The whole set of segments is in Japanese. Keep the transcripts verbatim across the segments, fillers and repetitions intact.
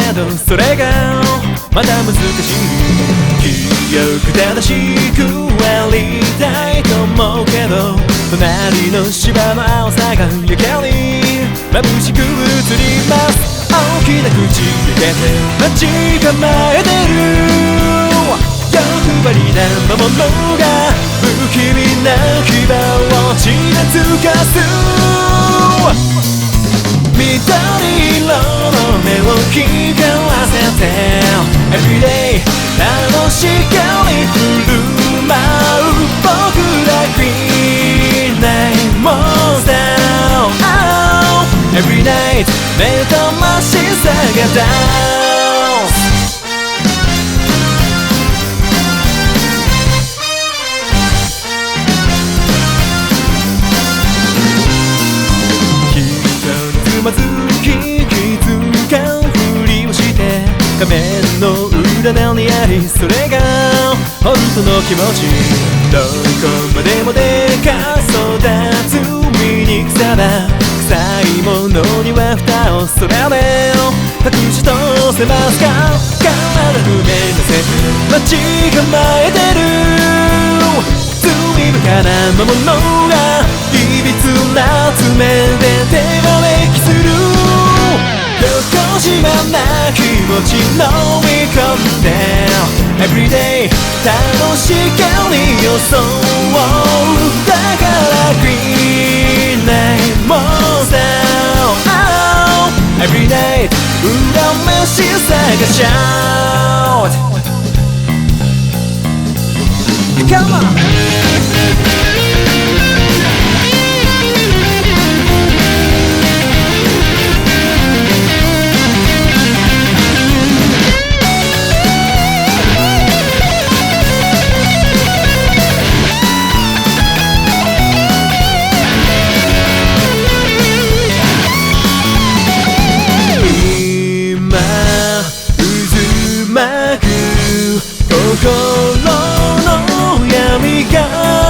どそれがまだ難しい。清く正しくありたいと思うけど、隣の芝の青さがやけに眩しく映ります。大きな口開けて待ち構えてる欲張りな魔物が不気味な牙をちらつかす。緑色の目を光らせて Everyday 楽しかに振る舞う僕ら Green Night Monster、oh、Every night 目覚ましさがダンス。つまずき気づかんふりをして仮面の裏にあり、それが本当の気持ち。どこまでもでか育つ醜さだ。臭いものには蓋をそれで隠し通せますか。体不明なせ待ち構えてる罪深な魔物がいびつな爪で手招きする。横島な気持ち飲み込んで Everyday 楽しかに装う。だから Green Night Monster、oh、Every night 裏飯探しちゃう。Come on!心の闇が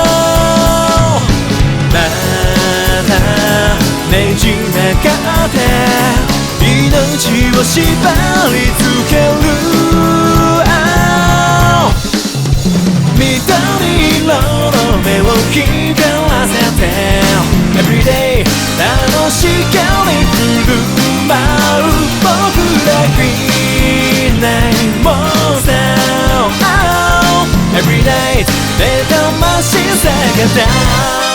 またねじ曲がって命を縛りつける。緑色の目を光らせて Everyday 楽しかに振る舞う僕ら Green Night Monster、Every night 目覚ましさがだ